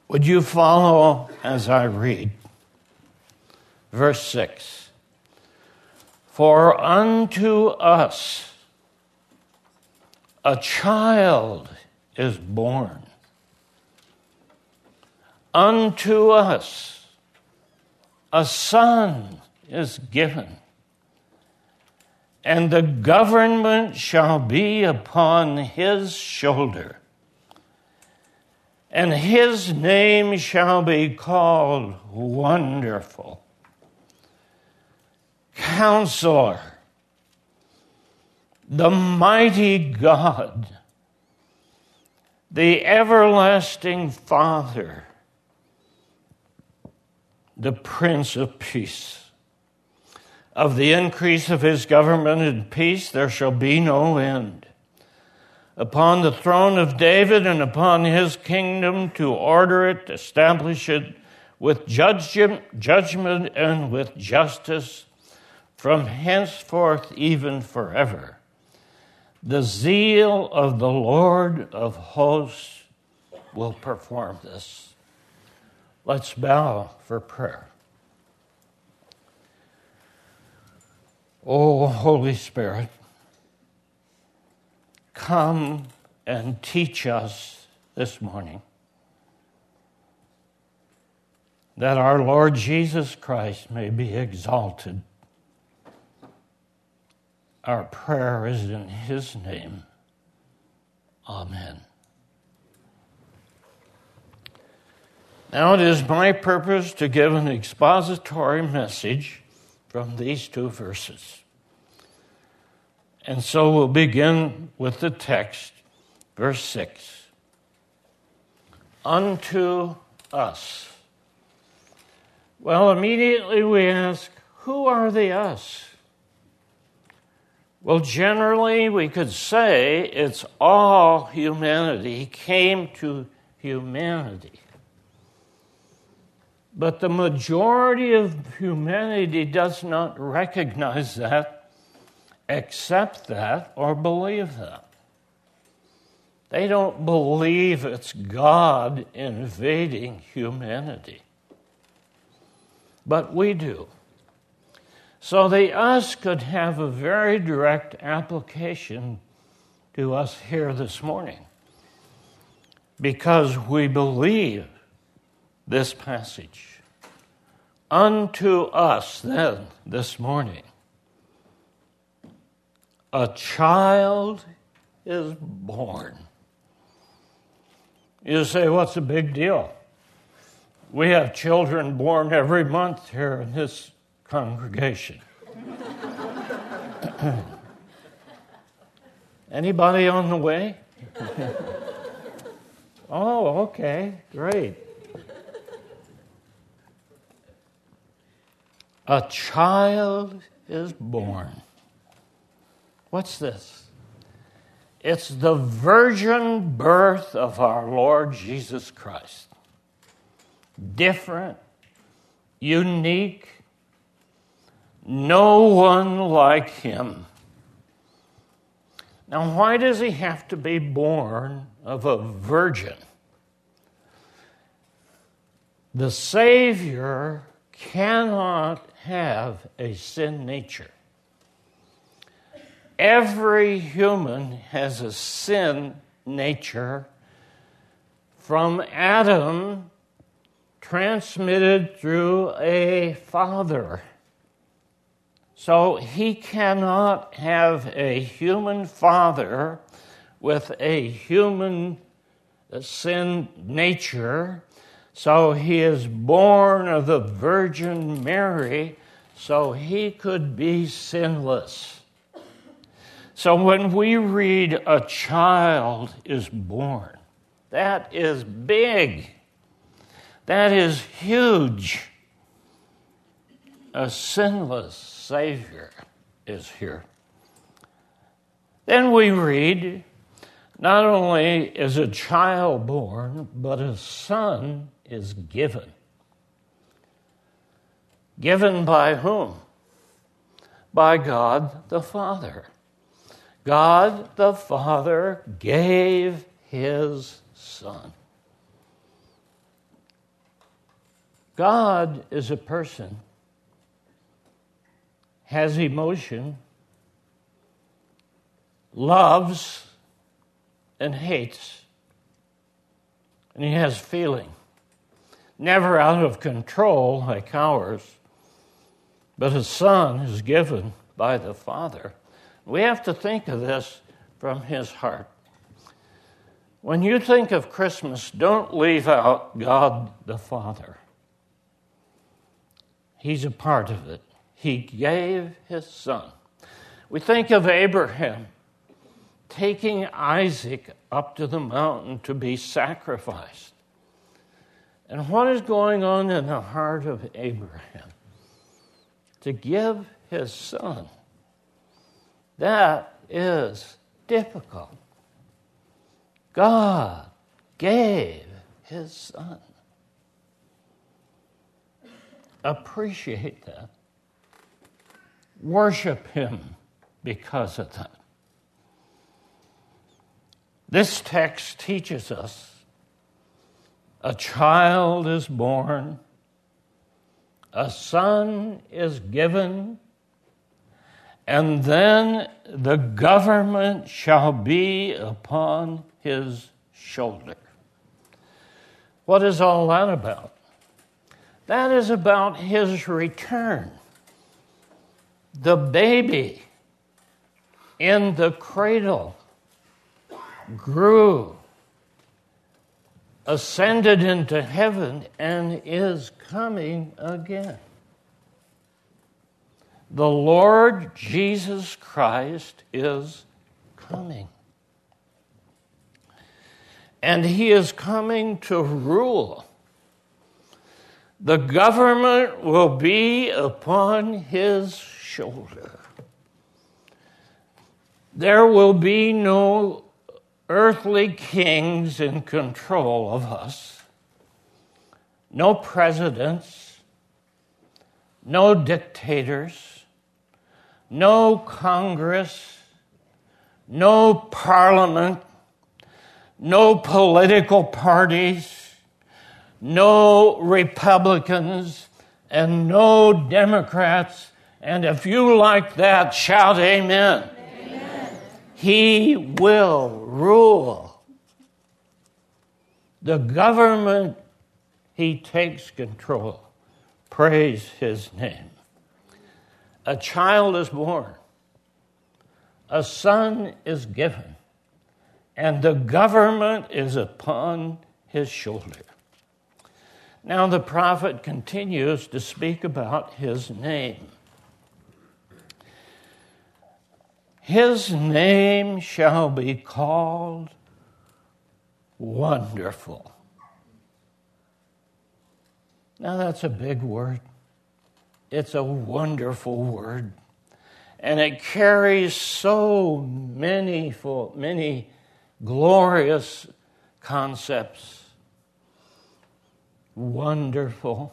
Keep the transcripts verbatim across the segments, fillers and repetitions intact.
Would you follow as I read? Verse six. For unto us a child is born. Unto us a son is given, and the government shall be upon his shoulder, and his name shall be called Wonderful, Counselor, the Mighty God, the Everlasting Father, the Prince of Peace. Of the increase of his government and peace there shall be no end. Upon the throne of David and upon his kingdom, to order it, establish it with judgment and with justice from henceforth even forever. The zeal of the Lord of hosts will perform this. Let's bow for prayer. O Holy Spirit, come and teach us this morning that our Lord Jesus Christ may be exalted. Our prayer is in his name. Amen. Now it is my purpose to give an expository message from these two verses. And so we'll begin with the text, verse six. Unto us. Well, immediately we ask, who are the us? Well, generally we could say it's all humanity came to humanity. But the majority of humanity does not recognize that, accept that, or believe that. They don't believe it's God invading humanity. But we do. So the us could have a very direct application to us here this morning, because we believe this passage. Unto us then this morning a child is born. You say, what's the big deal? We have children born every month here in this congregation. Anybody on the way? Oh, okay, great. A child is born. What's this? It's the virgin birth of our Lord Jesus Christ. Different, unique, no one like him. Now, why does he have to be born of a virgin? The Savior cannot have a sin nature. Every human has a sin nature from Adam, transmitted through a father. So he cannot have a human father with a human sin nature. So he is born of the Virgin Mary, so he could be sinless. So when we read a child is born, that is big. That is huge. A sinless Savior is here. Then we read, not only is a child born, but a son is given. Given by whom? By God the Father. God the Father gave his Son. God is a person, has emotion, loves and hates, and he has feeling. Never out of control like ours, but a son is given by the Father. We have to think of this from his heart. When you think of Christmas, don't leave out God the Father. He's a part of it. He gave his son. We think of Abraham taking Isaac up to the mountain to be sacrificed. And what is going on in the heart of Abraham? To give his son. That is difficult. God gave his son. Appreciate that. Worship him because of that. This text teaches us a child is born, a son is given, and then the government shall be upon his shoulder. What is all that about? That is about his return. The baby in the cradle grew, ascended into heaven, and is coming again. The Lord Jesus Christ is coming. And he is coming to rule. The government will be upon his shoulder. There will be no earthly kings in control of us. No presidents. No dictators. No Congress. No parliament. No political parties. No Republicans. And no Democrats. And if you like that, shout amen. Amen. He will rule. The government, he takes control. Praise his name. A child is born. A son is given. And the government is upon his shoulder. Now the prophet continues to speak about his name. His name shall be called Wonderful. Now that's a big word. It's a wonderful word. And it carries so many, many glorious concepts. Wonderful.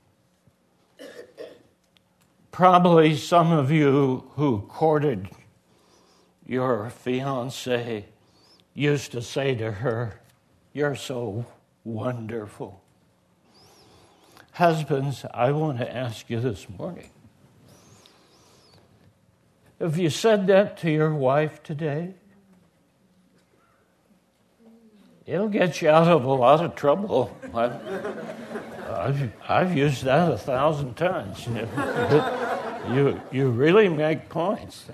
Probably some of you who courted your fiancée used to say to her, "You're so wonderful." Husbands, I want to ask you this morning, have you said that to your wife today? It'll get you out of a lot of trouble. I've, I've, I've used that a thousand times. You, you really make points.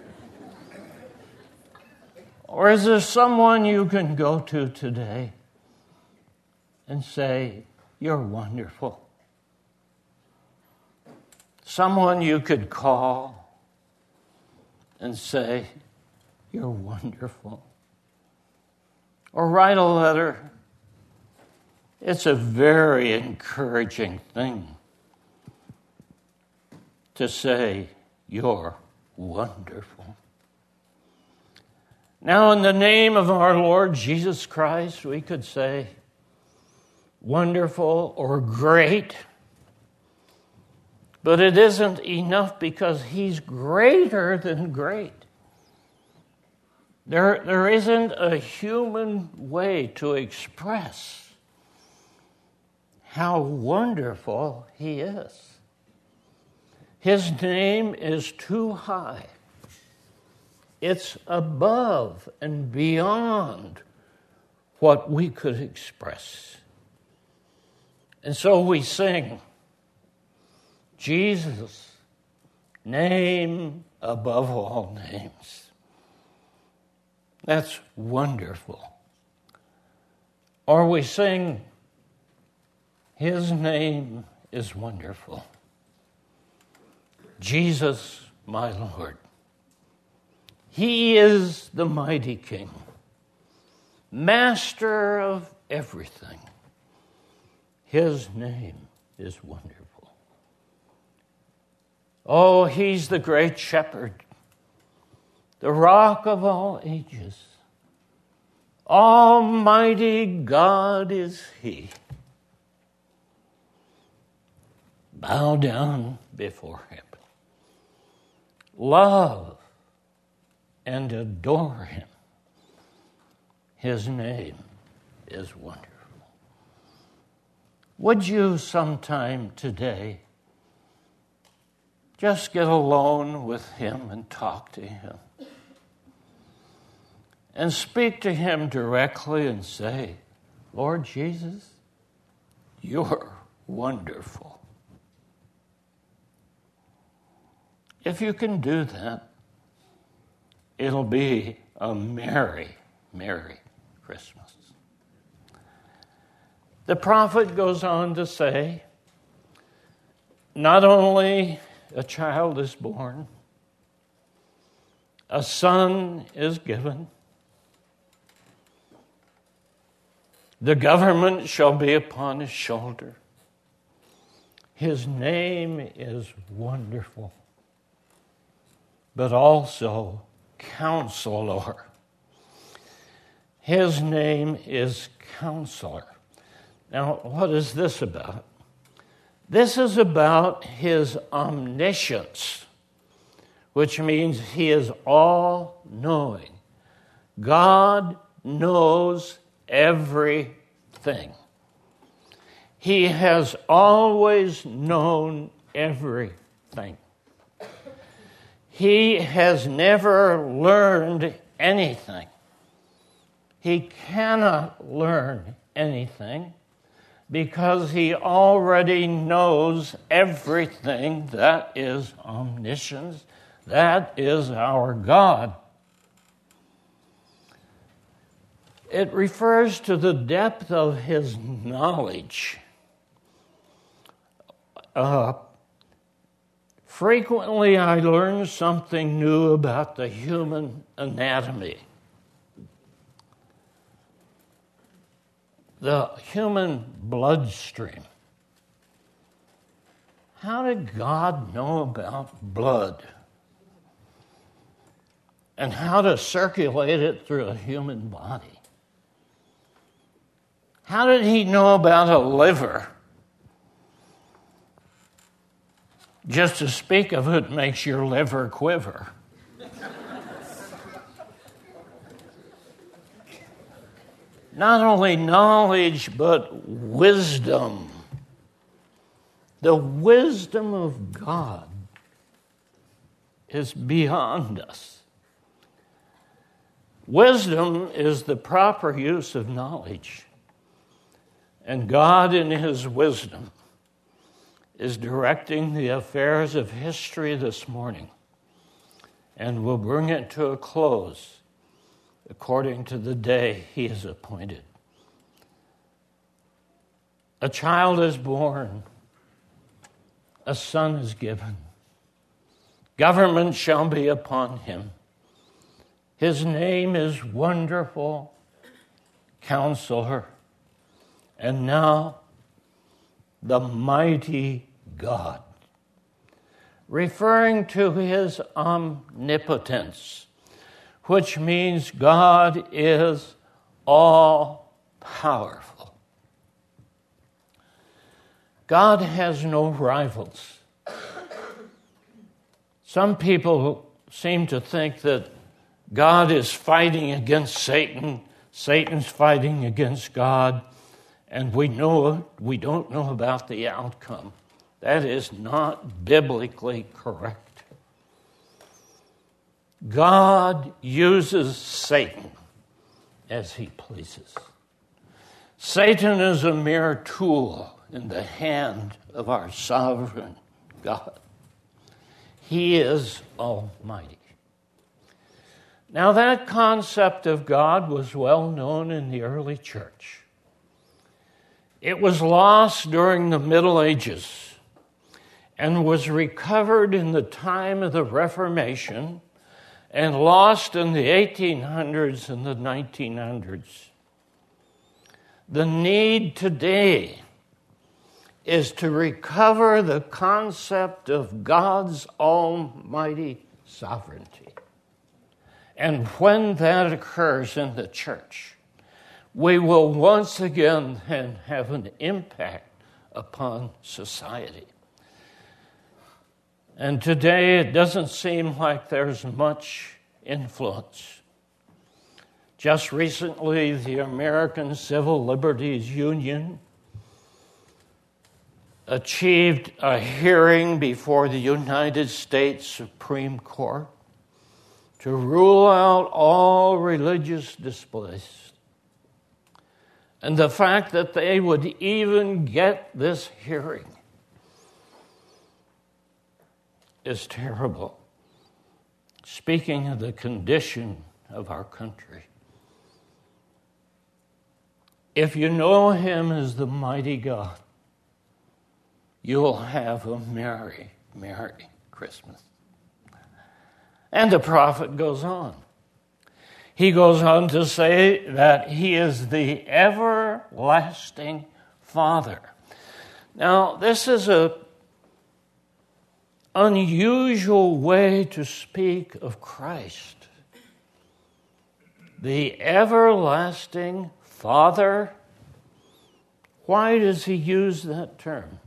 Or is there someone you can go to today and say, "You're wonderful"? Someone you could call and say, "You're wonderful." Or write a letter. It's a very encouraging thing to say, "You're wonderful." Now, in the name of our Lord Jesus Christ, we could say, "Wonderful" or "great." But it isn't enough because he's greater than great. There, there isn't a human way to express how wonderful he is. His name is too high. It's above and beyond what we could express. And so we sing, Jesus, name above all names. That's wonderful. Or we sing, his name is wonderful. Jesus, my Lord. He is the mighty King, master of everything. His name is wonderful. Oh, he's the great shepherd, the rock of all ages. Almighty God is he. Bow down before him. Love and adore him. His name is wonderful. Would you sometime today just get alone with him and talk to him? And speak to him directly and say, Lord Jesus, you're wonderful. If you can do that, it'll be a merry, merry Christmas. The prophet goes on to say, not only a child is born, a son is given, the government shall be upon his shoulder. His name is Wonderful, but also Counselor. His name is Counselor. Now, what is this about? This is about his omniscience, which means he is all-knowing. God knows everything. He has always known everything. He has never learned anything. He cannot learn anything because he already knows everything. That is omniscience. That is our God. It refers to the depth of his knowledge. Uh, frequently, I learn something new about the human anatomy. The human bloodstream. How did God know about blood? And how to circulate it through a human body? How did he know about a liver? Just to speak of it makes your liver quiver. Not only knowledge, but wisdom. The wisdom of God is beyond us. Wisdom is the proper use of knowledge. And God, in his wisdom, is directing the affairs of history this morning and will bring it to a close according to the day he has appointed. A child is born, a son is given. Government shall be upon him. His name is Wonderful Counselor, and now the Mighty God, referring to his omnipotence, which means God is all-powerful. God has no rivals. Some people seem to think that God is fighting against Satan, Satan's fighting against God, and we know we don't know about the outcome. That is not biblically correct. God uses Satan as he pleases. Satan is a mere tool in the hand of our sovereign God. He is almighty. Now, that concept of God was well known in the early church. It was lost during the Middle Ages and was recovered in the time of the Reformation and lost in the eighteen hundreds and the nineteen hundreds. The need today is to recover the concept of God's almighty sovereignty. And when that occurs in the church, we will once again then have an impact upon society. And today it doesn't seem like there's much influence. Just recently, the American Civil Liberties Union achieved a hearing before the United States Supreme Court to rule out all religious displays. And the fact that they would even get this hearing is terrible, speaking of the condition of our country. If you know him as the mighty God, you will have a merry, merry Christmas. And the prophet goes on. He goes on to say that he is the everlasting Father. Now, this is an unusual way to speak of Christ. The everlasting Father. Why does he use that term?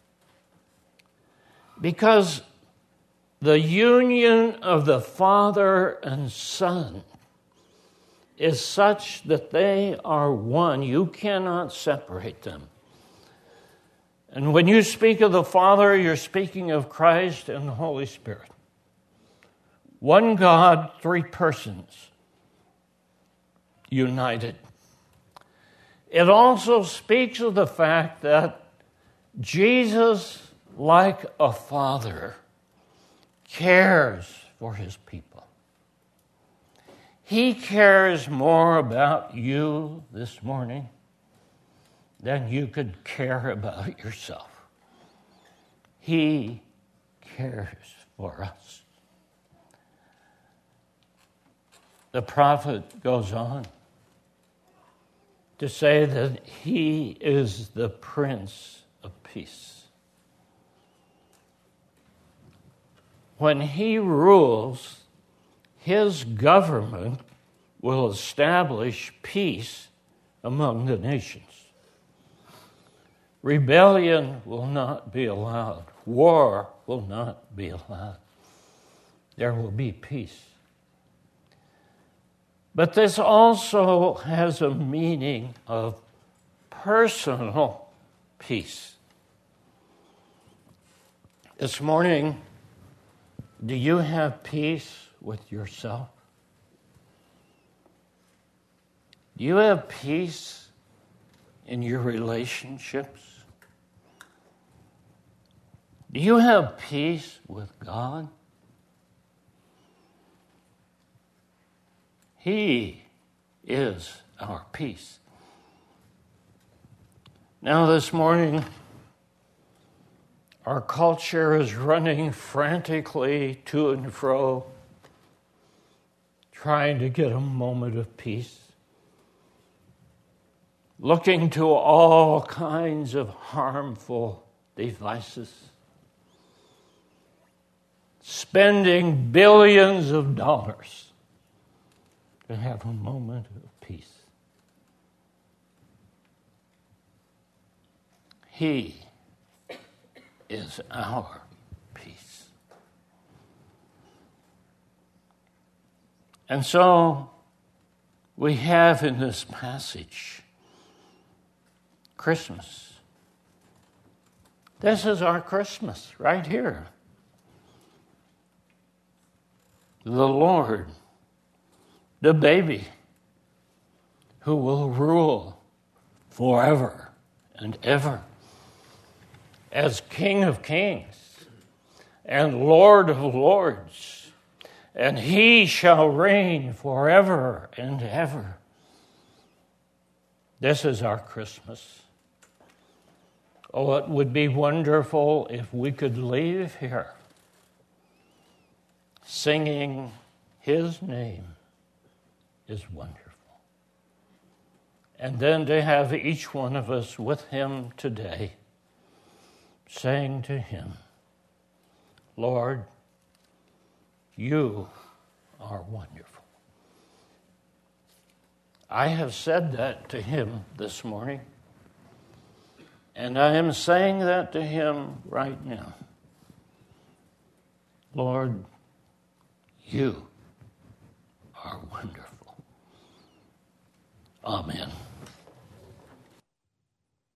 Because the union of the Father and Son is such that they are one. You cannot separate them. And when you speak of the Father, you're speaking of Christ and the Holy Spirit. One God, three persons, united. It also speaks of the fact that Jesus, like a father, cares for his people. He cares more about you this morning than you could care about yourself. He cares for us. The prophet goes on to say that he is the Prince of Peace. When he rules, his government will establish peace among the nations. Rebellion will not be allowed. War will not be allowed. There will be peace. But this also has a meaning of personal peace. This morning, do you have peace with yourself? Do you have peace in your relationships? Do you have peace with God? He is our peace. Now this morning, our culture is running frantically to and fro, trying to get a moment of peace, looking to all kinds of harmful devices, spending billions of dollars to have a moment of peace. He is our peace. And so we have in this passage Christmas. This is our Christmas right here. The Lord, the baby, who will rule forever and ever as King of Kings and Lord of Lords, and he shall reign forever and ever. This is our Christmas. Oh, it would be wonderful if we could leave here singing his name is wonderful. And then to have each one of us with him today, saying to him, Lord, you are wonderful. I have said that to him this morning, and I am saying that to him right now. Lord, you are wonderful. Amen.